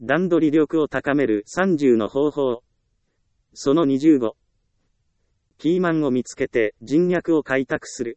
段取り力を高める30の方法。その25。キーマンを見つけて人脈を開拓する。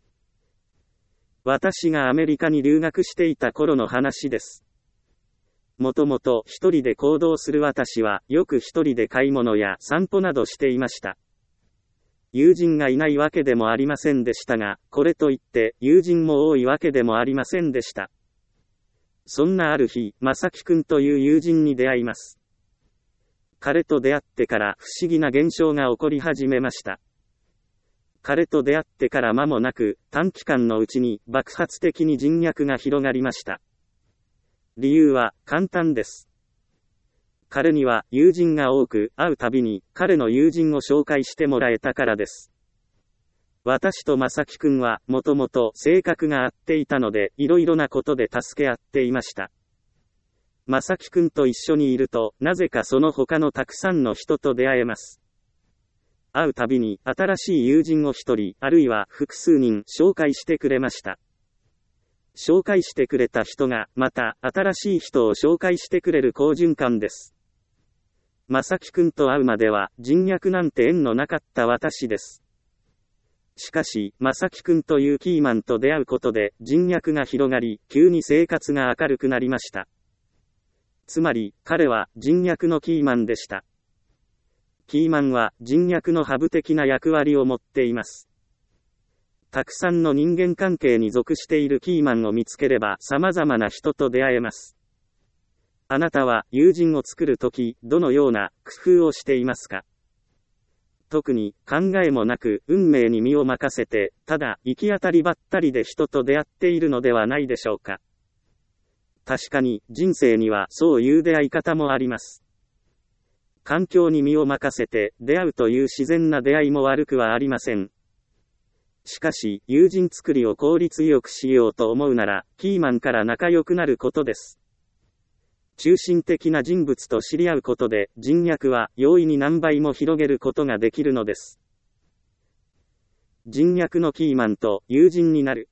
私がアメリカに留学していた頃の話です。もともと一人で行動する私はよく一人で買い物や散歩などしていました。友人がいないわけでもありませんでしたが、これといって友人も多いわけでもありませんでした。そんなある日、正木くんという友人に出会います。彼と出会ってから不思議な現象が起こり始めました。彼と出会ってから間もなく、短期間のうちに爆発的に人脈が広がりました。理由は簡単です。彼には友人が多く、会うたびに彼の友人を紹介してもらえたからです。私と正木くんはもともと性格が合っていたので、いろいろなことで助け合っていました。正木くんと一緒にいると、なぜかその他のたくさんの人と出会えます。会うたびに新しい友人を一人、あるいは複数人紹介してくれました。紹介してくれた人が、また新しい人を紹介してくれる好循環です。正木くんと会うまでは人脈なんて縁のなかった私です。しかし、正木くんというキーマンと出会うことで人脈が広がり、急に生活が明るくなりました。つまり、彼は人脈のキーマンでした。キーマンは人脈のハブ的な役割を持っています。たくさんの人間関係に属しているキーマンを見つければ様々な人と出会えます。あなたは友人を作るとき、どのような工夫をしていますか？特に考えもなく運命に身を任せて、ただ行き当たりばったりで人と出会っているのではないでしょうか。確かに人生にはそういう出会い方もあります。環境に身を任せて出会うという自然な出会いも悪くはありません。しかし、友人作りを効率よくしようと思うなら、キーマンから仲良くなることです。中心的な人物と知り合うことで、人脈は容易に何倍も広げることができるのです。人脈のキーマンと友人になる。